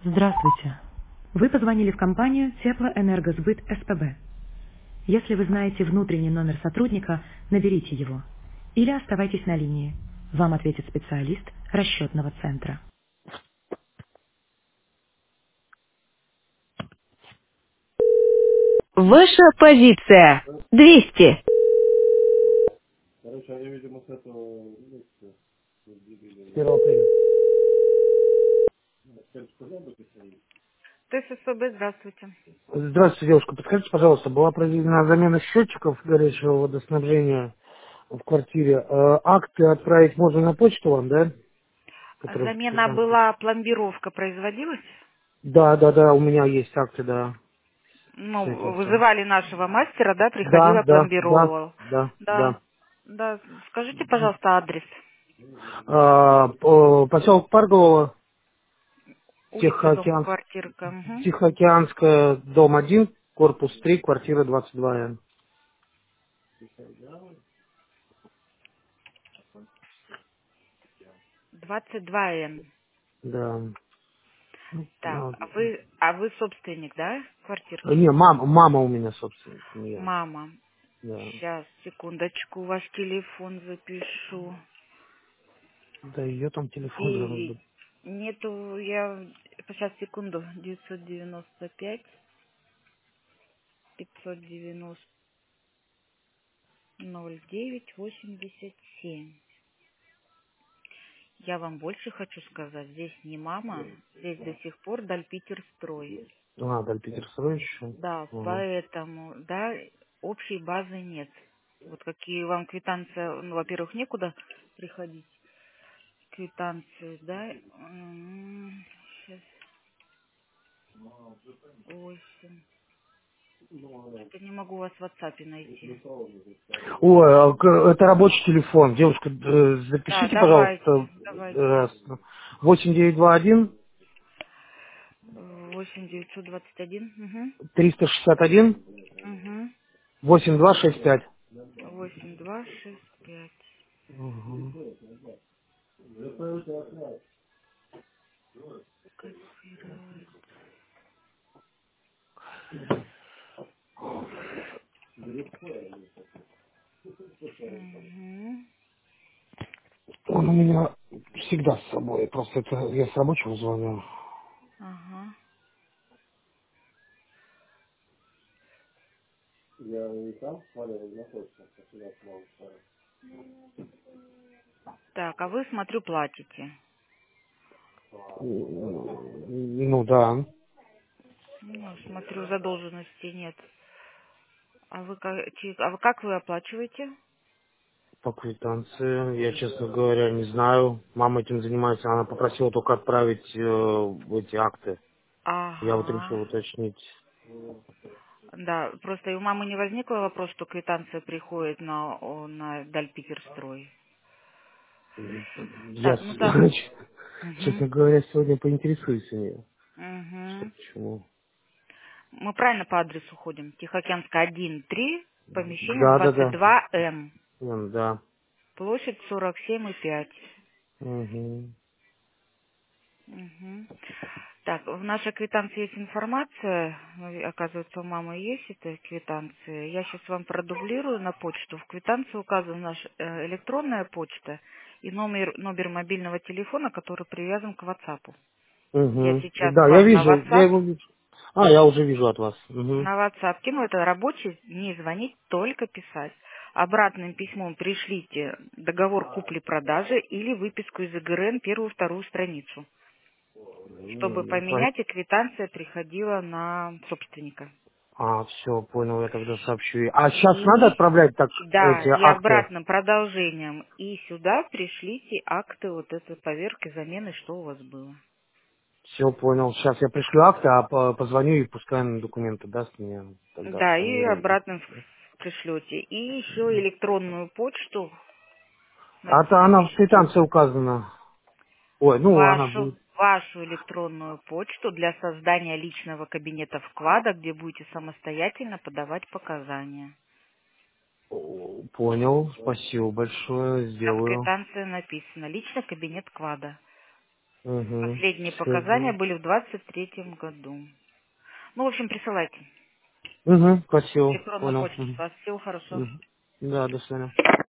Здравствуйте. Вы позвонили в компанию Теплоэнергосбыт СПБ. Если вы знаете внутренний номер сотрудника, наберите его. Или оставайтесь на линии. Вам ответит специалист расчетного центра. Ваша позиция. 200. Короче, они, видимо, с этого с 1 апреля. Скажите, куда бы ты свои? ТССБ, здравствуйте. Здравствуйте, девушка. Подскажите, пожалуйста, была произведена замена счетчиков горячего водоснабжения в квартире. Акты отправить можно на почту вам, да? Которые в Замена квитанции. была, пломбировка производилась? Да, да, да, у меня есть акты, да, с этим Ну, всем. вызывали нашего мастера, да, Да, приходила, да, да, пломбировал. да, Да, да. да. Скажите, пожалуйста, адрес. Поселок Парголово, Улица, дом, Тихоокеанск, квартирка. Угу. Тихоокеанская, дом 1, корпус 3, квартира 22Н. 22Н. Да. Ну, Так, а вы собственник, да, квартирки? не, мама у меня, собственно, не я. Мама. Да. Сейчас, секундочку, ваш телефон запишу. Да, ее там телефон. 9. Нету, я... Сейчас, секунду. 995, 590, 09, 87. Я вам больше хочу сказать. Здесь не мама, здесь до сих пор Дальпитерстрой. Даль Питерсовой еще. Да, Ага. поэтому, да, общей базы нет. Вот какие вам квитанция, ну, во-первых, некуда приходить, квитанцию, да, сейчас, 8. Что-то не могу вас в WhatsApp найти. Ой, это рабочий телефон. Девушка, Да, запишите, давайте, пожалуйста, давайте. 8921 8921, 361 угу, 8265. 8265. Угу. Копировать. Угу. Он у меня всегда с собой. Просто это я с рабочего звоню. Ага. Я не там смотрел, находится, сюда смогу ставить. Так, а вы, смотрю, платите. Ну да, Ну, смотрю, задолженности нет. А вы как вы оплачиваете? по квитанции. Я, честно говоря, не знаю. Мама этим занимается. Она попросила только отправить эти акты. Я вот Ага. решил уточнить. Да, просто и у мамы не возникло вопрос, что квитанция приходит на Дальпитерстрой. Я, Так, ну так. Угу. честно говоря, сегодня поинтересуюсь у нее. Что Угу. почему. Мы правильно по адресу ходим? Тихоокеанская 1-3, помещение Да, да, да. 22М, Да. площадь 47,5. Угу. Угу. Так, в нашей квитанции есть информация, ну, оказывается, у мамы есть эта квитанция. Я сейчас вам продублирую на почту. В квитанции указана наша электронная почта и номер мобильного телефона, который привязан к WhatsApp. Я Угу. сейчас Да, я вам на вижу, я WhatsApp, его вижу. Я уже вижу от вас. Угу. на WhatsApp кину, это рабочий, не звонить, только писать. Обратным письмом пришлите договор купли-продажи или выписку из ИГРН первую-вторую страницу, чтобы поменять, и квитанция приходила на собственника. Все, понял, я тогда сообщу ей. А сейчас надо И, отправлять так да, эти и акты? обратным продолжением. И сюда пришлите акты вот этой поверки замены, что у вас было. Все, понял. Сейчас я пришлю акты, а позвоню и пускай она документы даст мне. Тогда Да, и сформирую. обратно пришлете. И еще электронную почту А-то она в напишите. квитанции указана. Ой, ну она Вашу, будет. вашу электронную почту для создания личного кабинета вклада, где будете самостоятельно подавать показания. Понял. Спасибо большое. Там в Сделаю. квитанции написано «Личный кабинет вклада». Угу. Последние Все, показания были в 23-м году. Ну, в общем, присылайте. Угу, спасибо, Электронную понял. почту. Всего хорошего. Да, до свидания.